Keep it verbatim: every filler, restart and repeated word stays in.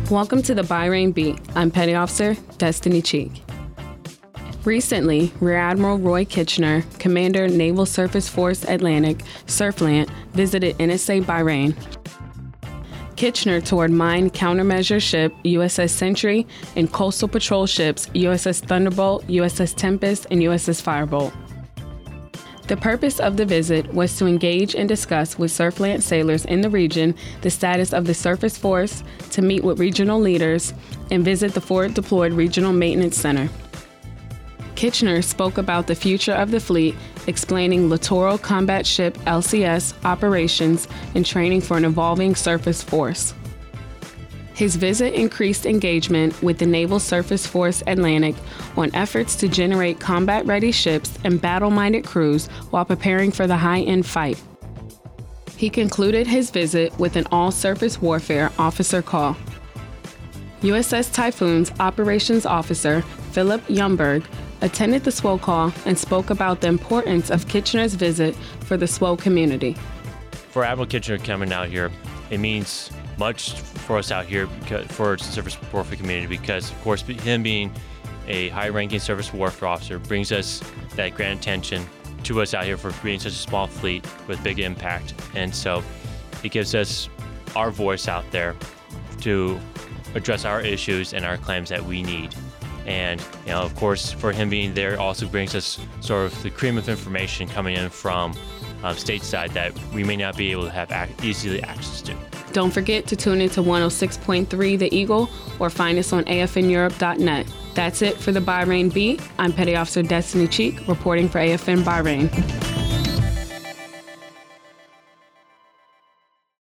Welcome to the Bahrain Beat. I'm Petty Officer Destiny Cheek. Recently, Rear Admiral Roy Kitchener, Commander Naval Surface Force Atlantic, SURFLANT, visited N S A Bahrain. Kitchener toured mine countermeasure ship U S S Sentry and coastal patrol ships U S S Thunderbolt, U S S Tempest, and U S S Firebolt. The purpose of the visit was to engage and discuss with SURFLANT sailors in the region the status of the surface force, to meet with regional leaders, and visit the Forward Deployed Regional Maintenance Center. Kitchener spoke about the future of the fleet, explaining Littoral Combat Ship L C S operations and training for an evolving surface force. His visit increased engagement with the Naval Surface Force Atlantic on efforts to generate combat-ready ships and battle-minded crews while preparing for the high-end fight. He concluded his visit with an all-surface warfare officer call. U S S Typhoon's operations officer, Philip Youngberg, attended the S W O call and spoke about the importance of Kitchener's visit for the S W O community. For Admiral Kitchener coming out here, it means much for us out here, because, for the surface warfare community, because of course him being a high-ranking surface warfare officer brings us that grand attention to us out here for being such a small fleet with big impact. And so it gives us our voice out there to address our issues and our claims that we need. And, you know, of course, for him being there also brings us sort of the cream of information coming in from um, stateside that we may not be able to have ac- easily access to. Don't forget to tune into one oh six point three The Eagle or find us on A F N Europe dot net. That's it for the Bahrain Beat. I'm Petty Officer Destiny Cheek, reporting for A F N Bahrain.